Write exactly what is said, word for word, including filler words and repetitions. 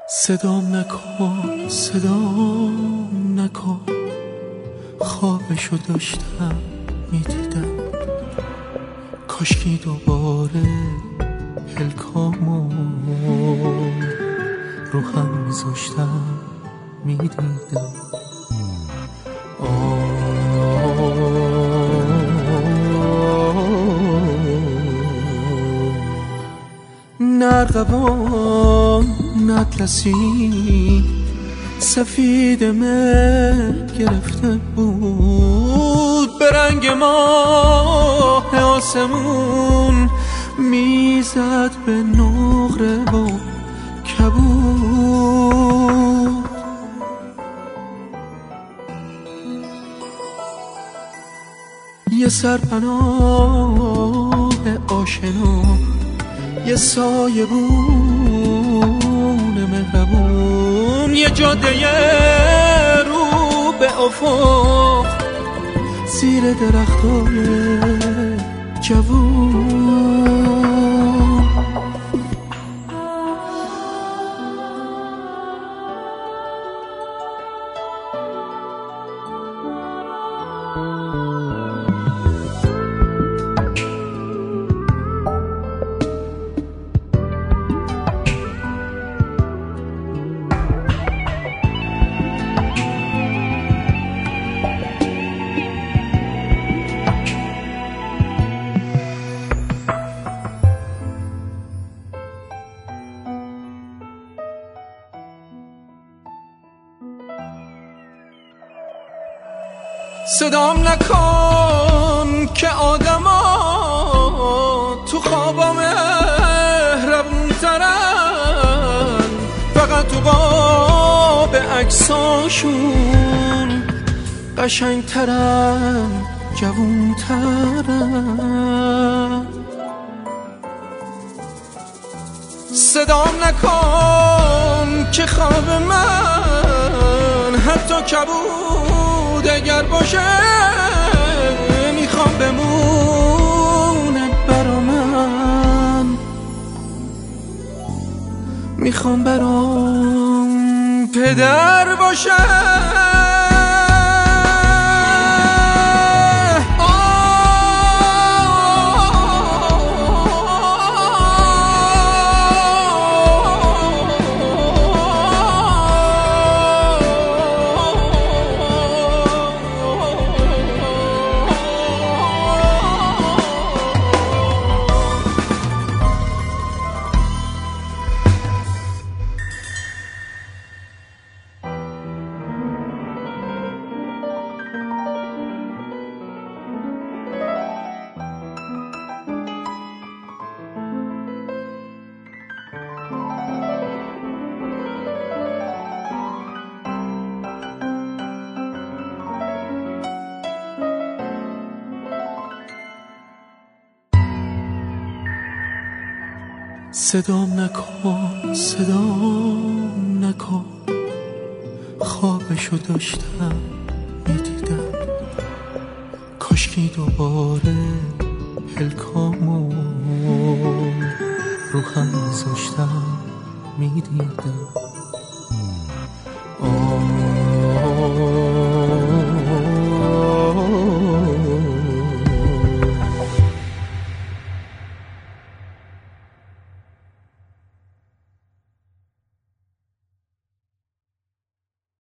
صدام نکن صدام نکن، خوابشو داشتم میدیدم، کاشکی دوباره پلکامو رو هم میذاشتم میدیدم. نرقبان نطلسی سفید مه گرفته بود، به رنگ ماه آسمون میزد به نقره و کبود. یه سرپناه آشنا، یه سایه بون مهربون، یه جاده رو به افق زیر درختای جوون. صدام نکن که آدما تو خوابا مهربون ترن، فقط تو قاب عکساشون قشنگ ترن، جوون ترن. صدام نکن که خواب من حتی کبود اگر باشه میخوام بمونه برا من، میخوام برام پدر باشه. صدام نکن صدام نکن، خوابشو داشتم میدیدم، کاشکی دوباره پلکامو رو هم میذاشتم میدیدم.